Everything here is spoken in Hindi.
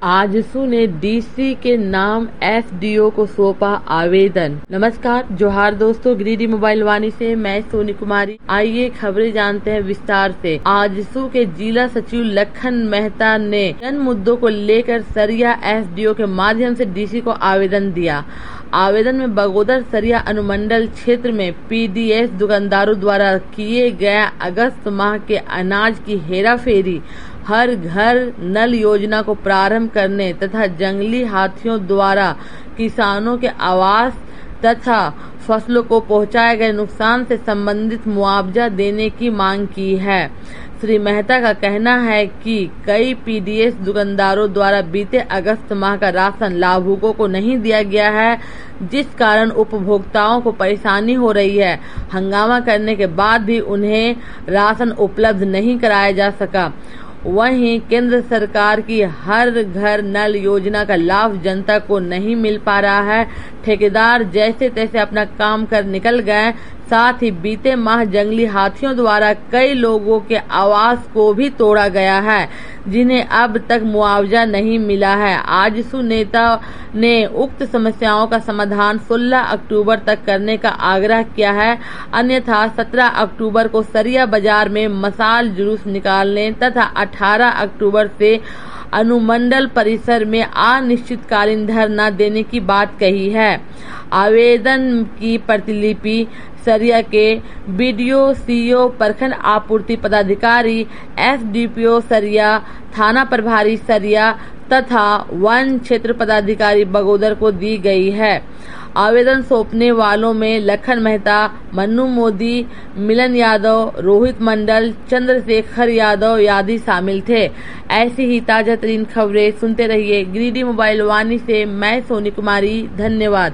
आजसू ने डीसी के नाम एसडीओ को सौंपा आवेदन। नमस्कार, जोहार दोस्तों, गिरिडीह मोबाइल वाणी से मैं सोनी कुमारी। आइए खबरें जानते हैं विस्तार से। आजसू के जिला सचिव लखन मेहता ने जन मुद्दों को लेकर सरिया एसडीओ के माध्यम से डीसी को आवेदन दिया। आवेदन में बगोदर सरिया अनुमंडल क्षेत्र में पीडीएस दुकानदारों द्वारा किए गए अगस्त माह के अनाज की हेराफेरी, हर घर नल योजना को प्रारंभ करने तथा जंगली हाथियों द्वारा किसानों के आवास तथा फसलों को पहुंचाए गए नुकसान से संबंधित मुआवजा देने की मांग की है। श्री मेहता का कहना है कि कई पीडीएस दुकानदारों द्वारा बीते अगस्त माह का राशन लाभुकों को नहीं दिया गया है, जिस कारण उपभोक्ताओं को परेशानी हो रही है। हंगामा करने के बाद भी उन्हें राशन उपलब्ध नहीं कराया जा सका। वहीं केंद्र सरकार की हर घर नल योजना का लाभ जनता को नहीं मिल पा रहा है। ठेकेदार जैसे तैसे अपना काम कर निकल गए। साथ ही बीते माह जंगली हाथियों द्वारा कई लोगों के आवास को भी तोड़ा गया है, जिन्हें अब तक मुआवजा नहीं मिला है। आजसू नेता ने उक्त समस्याओं का समाधान 16 अक्टूबर तक करने का आग्रह किया है, अन्यथा 17 अक्टूबर को सरिया बाजार में मशाल जुलूस निकालने तथा 18 अक्टूबर से अनुमंडल परिसर में अनिश्चितकालीन धरना देने की बात कही है। आवेदन की प्रतिलिपि सरिया के बीडीओ, सीओ, प्रखंड आपूर्ति पदाधिकारी, एसडीपीओ सरिया, थाना प्रभारी सरिया तथा वन क्षेत्र पदाधिकारी बगोदर को दी गई है। आवेदन सौंपने वालों में लखन मेहता, मन्नू मोदी, मिलन यादव, रोहित मंडल, चंद्रशेखर यादव आदि शामिल थे। ऐसी ही ताजा तरीन खबरें सुनते रहिए गिरिडीह मोबाइल वाणी से मैं सोनी कुमारी। धन्यवाद।